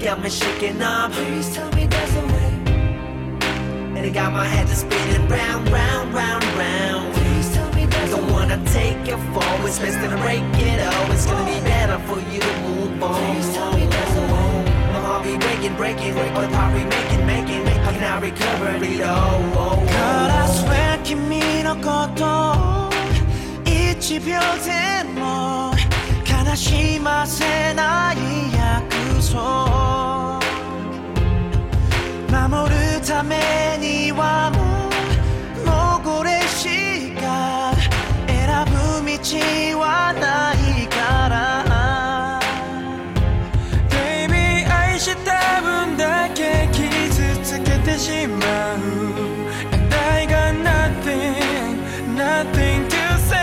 got me shaking up. Please tell me there's a way. And it got my head just spinning round, round, round, round. Please tell me there's a way. Don't wanna take it forward, it's best to break it up. It's gonna be better for you to move on. Please tell me there's a way. My heart be breaking, all the power we making. How can I recover it all? God, I swear 君のこと一秒でも悲しませない約束守るためにはもうこれしか選ぶ道はないから Baby 愛した分だけ傷つけてしまう And I got nothing to say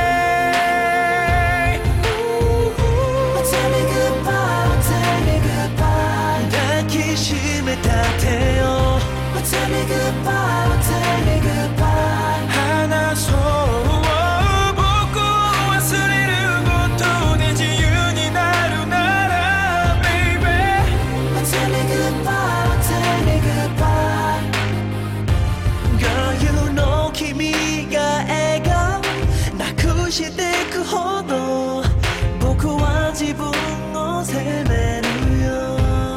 Tell me goodbye, tell me goodbye. 抱きしめた手を Tell me goodbye, tell me goodbye. 話そう僕を忘れることで自由になるなら Baby Tell me goodbye, tell me goodbye. Girl you know 君が笑顔なくしてくほど僕は自分を責めるよ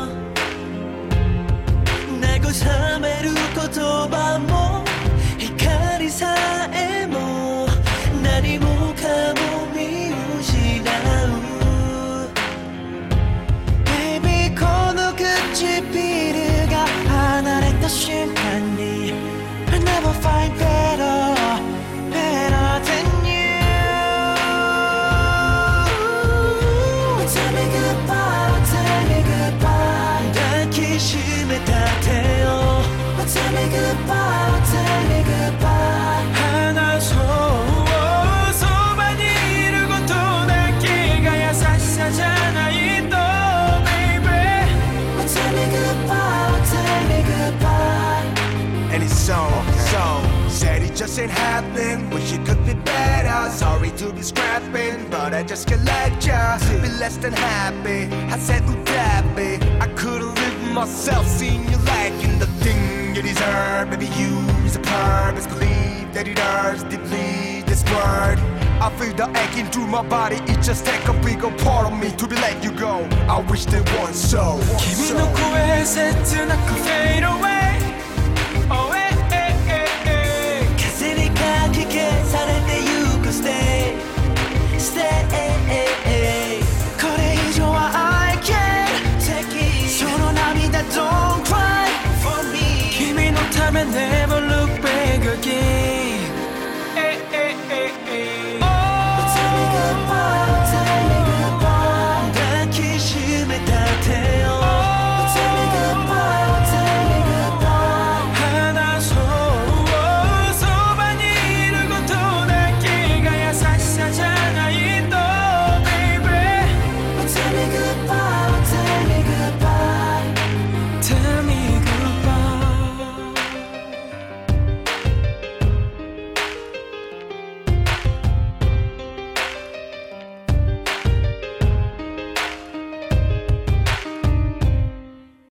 慰める言葉も光さえも何もかも見失う Baby この唇が離れた瞬間に I never find better than you Tell me goodbye, tell me goodbye. 抱きしめた手を Tell me goodbye, tell me goodbye. 話そうそばにいることだけが優しさじゃないと Baby Tell me goodbye, tell me goodbye. And it's so said it just ain't happening. Wish it could be better. Sorry to be scrapping, but I just can't let ya be less than happy. I said would that be? I couldn't live myself seeing you lacking the thing you deserve. Maybe you is a purpose. Believe that it hurts deeply. This word I feel the aching through my body. It just take a bigger part of me to be let you go. I wish there was so. 君の声切なく fade away Oh,風にかき消されてゆく Stay これ以上は I can't take it その涙 Don't cry for me 君のため Never look back again